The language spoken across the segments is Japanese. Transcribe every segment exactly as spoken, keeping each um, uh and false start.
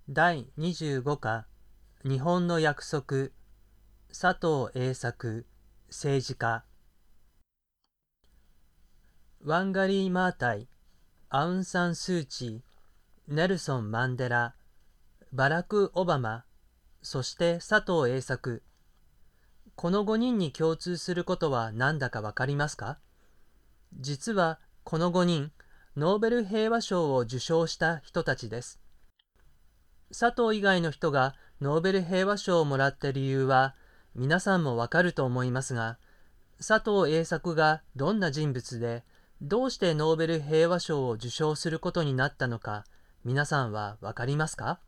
だいにじゅうごか日本の約束佐藤栄作政治家ワンガリー・マータイ、アウン・サン・スー・チー、ネルソン・マンデラ、バラク・オバマ、そして佐藤栄作。このごにんに共通することは何だかわかりますか？実はこのごにん、ノーベル平和賞を受賞した人たちです。佐藤以外の人がノーベル平和賞をもらった理由は皆さんもわかると思いますが、佐藤栄作がどんな人物で、どうしてノーベル平和賞を受賞することになったのか、皆さんはわかりますか？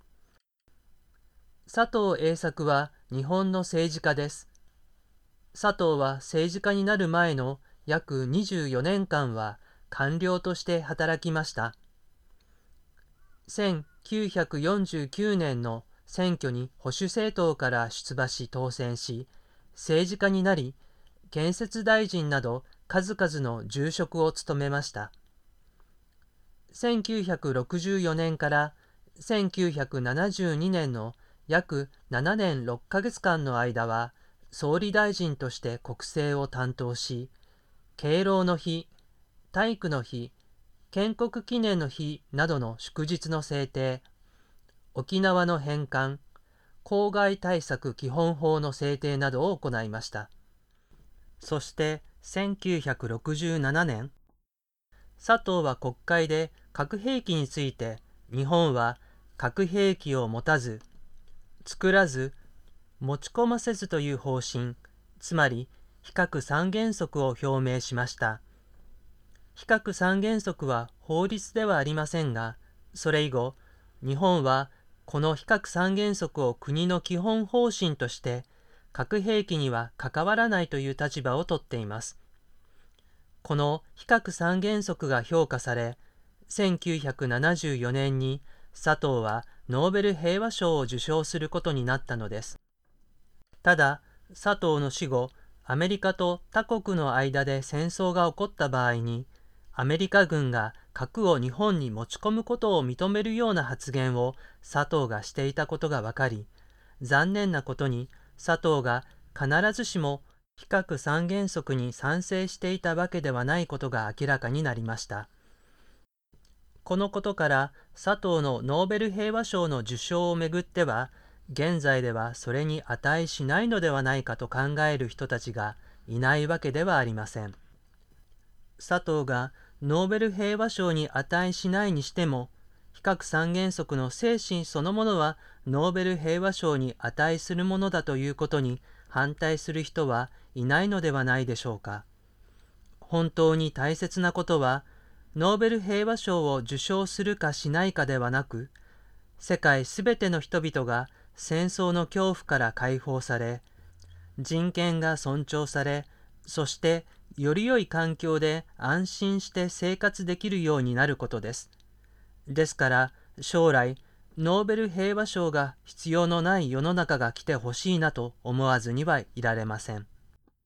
佐藤栄作は日本の政治家です。佐藤は政治家になる前の約にじゅうよねんかんは官僚として働きました。せんきゅうひゃくよんじゅうきゅうねんの選挙に保守政党から出馬し当選し、政治家になり、建設大臣など数々の重職を務めました。せんきゅうひゃくろくじゅうよねんからせんきゅうひゃくななじゅうにねんの約ななねんろっかげつかんの間は、総理大臣として国政を担当し、敬老の日、体育の日、建国記念の日などの祝日の制定、沖縄の返還、公害対策基本法の制定などを行いました。そしてせんきゅうひゃくろくじゅうななねん、佐藤は国会で核兵器について、日本は核兵器を持たず、作らず、持ち込ませずという方針、つまり非核三原則を表明しました。非核三原則は法律ではありませんが、それ以後、日本はこの非核三原則を国の基本方針として、核兵器には関わらないという立場をとっています。この非核三原則が評価され、せんきゅうひゃくななじゅうよねんに佐藤はノーベル平和賞を受賞することになったのです。ただ、佐藤の死後、アメリカと他国の間で戦争が起こった場合に、アメリカ軍が核を日本に持ち込むことを認めるような発言を佐藤がしていたことが分かり、残念なことに佐藤が必ずしも非核三原則に賛成していたわけではないことが明らかになりました。このことから佐藤のノーベル平和賞の受賞をめぐっては、現在ではそれに値しないのではないかと考える人たちがいないわけではありません。佐藤がノーベル平和賞に値しないにしても、非核三原則の精神そのものはノーベル平和賞に値するものだということに反対する人はいないのではないでしょうか。本当に大切なことは、ノーベル平和賞を受賞するかしないかではなく、世界すべての人々が戦争の恐怖から解放され、人権が尊重され、そしてより良い環境で安心して生活できるようになることです。ですから将来、ノーベル平和賞が必要のない世の中が来てほしいなと思わずにはいられません。